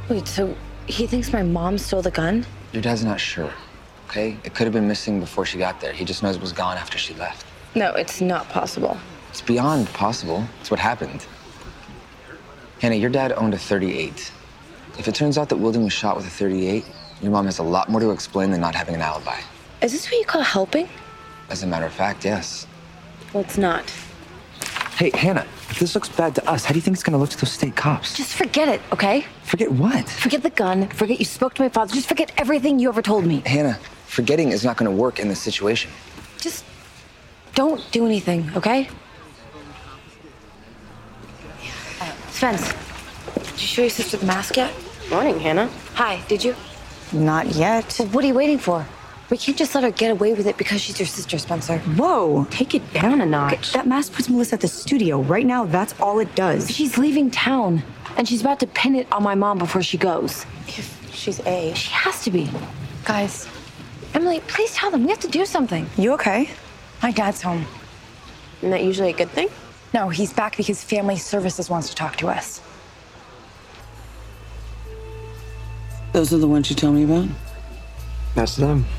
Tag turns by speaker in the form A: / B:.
A: Wait, so he thinks my mom stole the gun?
B: Your dad's not sure, okay? It could have been missing before she got there. He just knows it was gone after she left.
A: No, it's not possible.
B: It's beyond possible. It's what happened. Hannah, your dad owned a .38. If it turns out that Wilden was shot with a .38, your mom has a lot more to explain than not having an alibi.
A: Is this what you call helping?
B: As a matter of fact, yes.
A: Well, it's not.
B: Hey, Hannah, if this looks bad to us, how do you think it's gonna look to those state cops?
A: Just forget it, okay?
B: Forget what?
A: Forget the gun. Forget you spoke to my father. Just forget everything you ever told me.
B: Hannah, forgetting is not gonna work in this situation.
A: Just don't do anything, okay? Spence, did you show your sister the mask yet?
C: Morning, Hannah.
A: Hi, did you?
C: Not yet.
A: Well, what are you waiting for? We can't just let her get away with it because she's your sister, Spencer.
C: Whoa, take it down a notch.
D: Okay, that mask puts Melissa at the studio. Right now, that's all it does.
A: She's leaving town, and she's about to pin it on my mom before she goes.
C: If she's A.
A: She has to be. Guys, Emily, please tell them. We have to do something.
D: You okay?
E: My dad's home.
C: Isn't that usually a good thing?
E: No, he's back because Family Services wants to talk to us.
F: Those are the ones you told me about?
G: That's them.